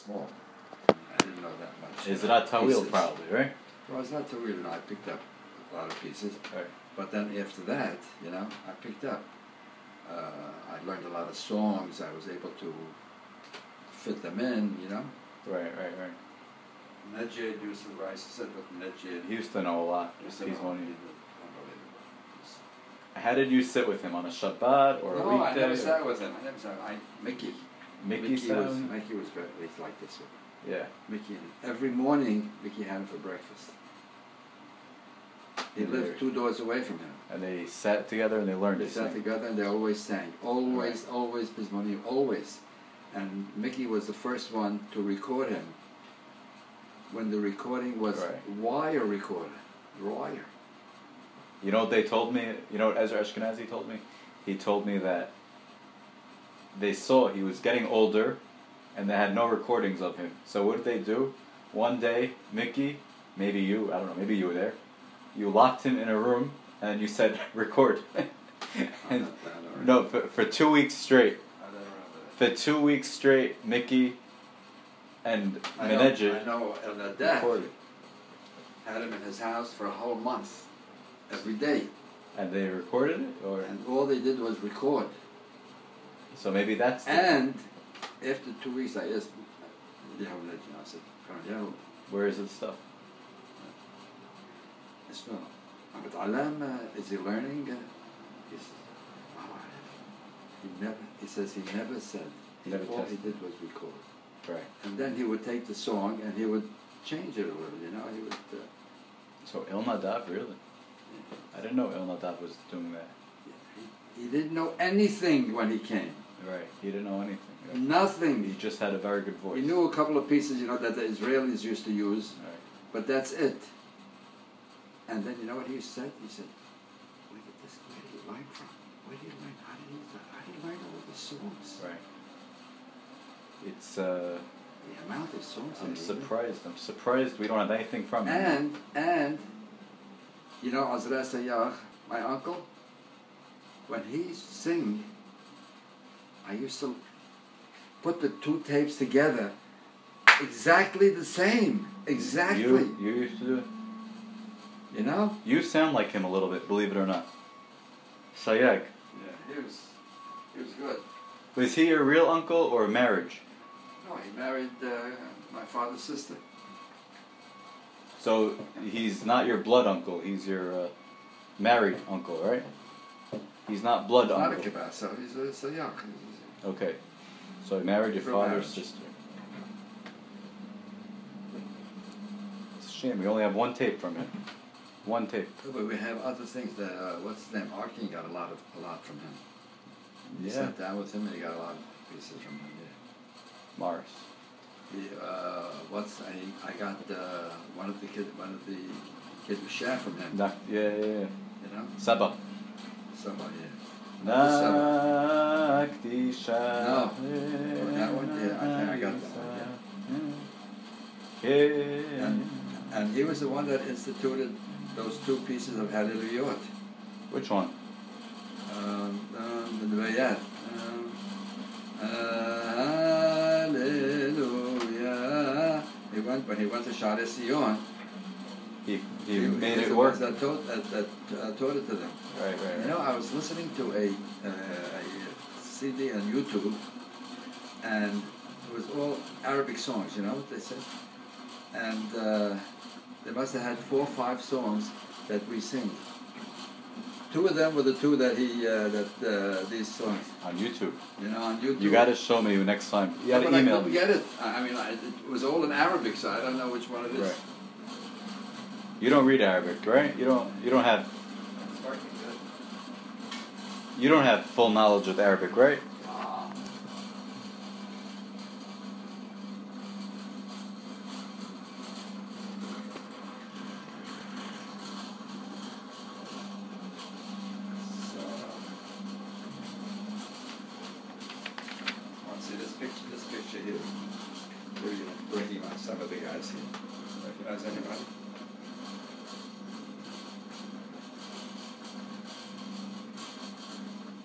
small. I didn't know that much. Is it at Tawil probably, right? Well, it's not Tawil, and I picked up a lot of pieces. Right. But then after that, I picked up. I learned a lot of songs. I was able to fit them in, Right. Nedjed used to rise. I said with Nedjed. He used to know a lot. He's one of you. Unbelievable. How did you sit with him on a Shabbat or a No, weekday? I never sat with him. Mickey. Mickey sat with him? Mickey was very like this one. Yeah. Mickey, every morning, Mickey had him for breakfast. He lived 2 doors away from him. And they sat together and they learned They to sat sing. together and they always sang. Always Bismani, always. And Mickey was the first one to record him. When the recording was wire recorded. Wire. You know what they told me? You know what Ezra Ashkenazi told me? He told me that they saw he was getting older and they had no recordings of him. So what did they do? One day, Mickey, maybe you, I don't know, maybe you were there, you locked him in a room and you said, record. And no, for 2 weeks straight. For 2 weeks straight, Mickey and Menedje I know Elnadad had him in his house for a whole month, every day. And they recorded it? And all they did was record. So maybe that's And after 2 weeks I asked I said, where is the stuff? Is he learning? He says he never said. All he did was record. Right. And then he would take the song and he would change it a little, he would... So El Nadav, really? Yeah. I didn't know El Nadav was doing that. He didn't know anything when he came. Right, he didn't know anything. Right. Nothing. He just had a very good voice. He knew a couple of pieces, that the Israelis used to use, but that's it. And then you know what he said? He said, where did you learn from? Where did you learn? How did you learn all the songs? Right. It's the amount of songs. I'm surprised we don't have anything from him. And Azra Sayyah, my uncle, when he sing, I used to put the 2 tapes together exactly the same. Exactly. You used to do it? You sound like him a little bit, believe it or not. Sayeg. Yeah, he was good. Was he your real uncle or marriage? No, he married my father's sister. So he's not your blood uncle, he's your married uncle, right? He's not blood uncle. Not a kibbutz, he's a Sayach. Okay. So he married your father's sister. It's a shame, we only have 1 tape from him. 1 tape. But we have other things that, what's his name? Arkin got a lot from him. He sat down with him and he got a lot of pieces from him, Morris. I got one of the Kiddushah from him. Yeah. Saba. Saba, yeah. Nakdisha. No. That one, yeah, I think I got that one, yeah. And he was the one that instituted those 2 pieces of Hallelujah. Which one? The Bayat. Hallelujah. When he went to Shari Sion, he made it work. That taught it to them. Right. I was listening to a CD on YouTube, and it was all Arabic songs. You know what they said? And they must have had 4 or 5 songs that we sing. 2 of them were the 2 that these songs. On YouTube. On YouTube. You got to show me next time. You got to email I couldn't get it. It was all in Arabic, so I don't know which one it is. Right. You don't read Arabic, right? You don't have. It's working good. You don't have full knowledge of Arabic, right? This picture here. Bringing on some of the guys here. Recognize anybody?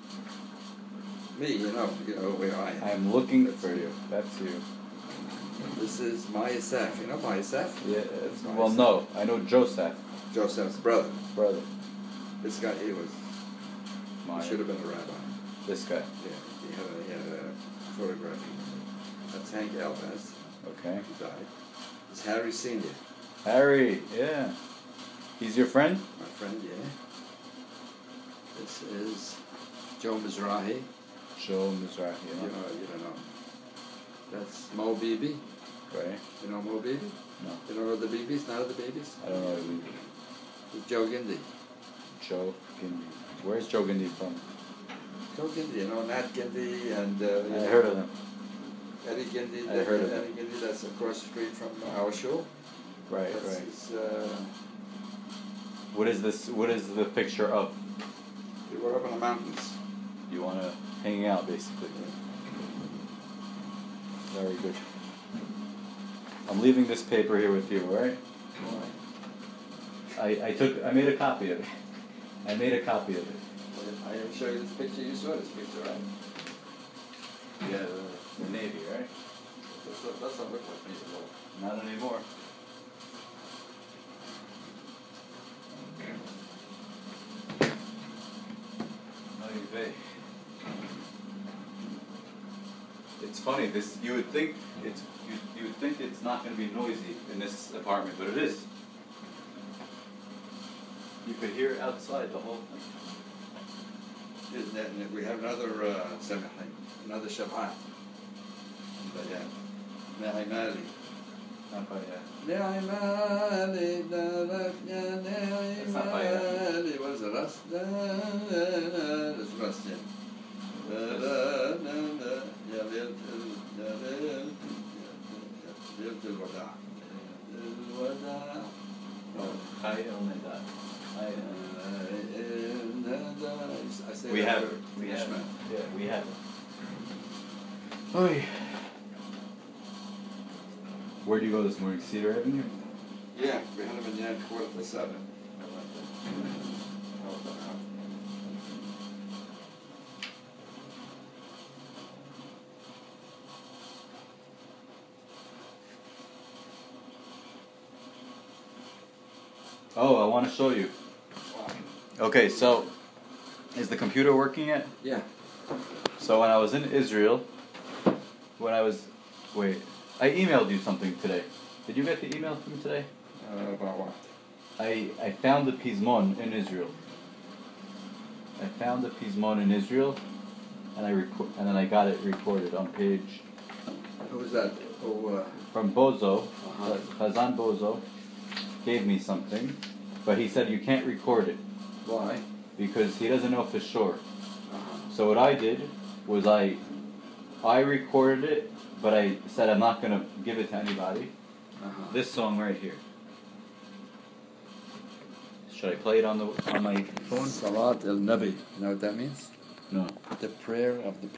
Me, where I am. I'm looking for you. That's you. This is Mayasef. You know Mayasef? Yeah. Well, no, I know Joseph. Joseph's brother. Brother. This guy, he should have been a rabbi. This guy. Yeah, he had a photograph. That's Hank Elvez. Okay. He died. It's Harry Senior. Harry, yeah. He's your friend? My friend, yeah. This is Joe Mizrahi. Joe Mizrahi. You don't know. That's Mo Bibi. Right. You know Mo Bibi? No. You don't know the Bibis? None of the Bibis? I don't know who It's Joe Gindi. Joe Gindi. Where's Joe Gindi from? Joe Gindi, you know Nat Gindi and... I heard of them. Eddie Gindi. I heard of Eddie Gindi, that's across the street from our show. Right, That's right. his, What is this? What is the picture of? they were up in the mountains. You want to hang out, basically. Very good. I'm leaving this paper here with you, all right? I made a copy of it. I made a copy of it. I didn't show you this picture. You saw this picture, right? Yeah, the Navy, right? Doesn't look like me at all. Not anymore. It's funny. This you would think it's not going to be noisy in this apartment, but it is. You could hear it outside the whole thing. We have another another Shabbat. But yeah, Meli Meli. Not by yet. Meli Meli, It's not by yet. what is it? It's Russian. We have it. We have it. Yeah, we have it. Oy. Where do you go this morning? Cedar Avenue? Yeah, we had him in the end 6:45. Oh, I want to show you. Okay, so is the computer working yet? Yeah. So when I was in Israel, I emailed you something today. Did you get the email from today? About what? I found the Pismon in Israel. I found the Pismon in Israel, and and then I got it recorded on page. Who was that? From Bozo, Uh-huh. Chazan Bozo gave me something, but he said you can't record it Why? because he doesn't know for sure. Uh-huh. So what I did was I recorded it, but I said I'm not gonna give it to anybody. Uh-huh. This song right here. Should I play it on my phone? Salat el Nabi. You know what that means? No. The prayer of the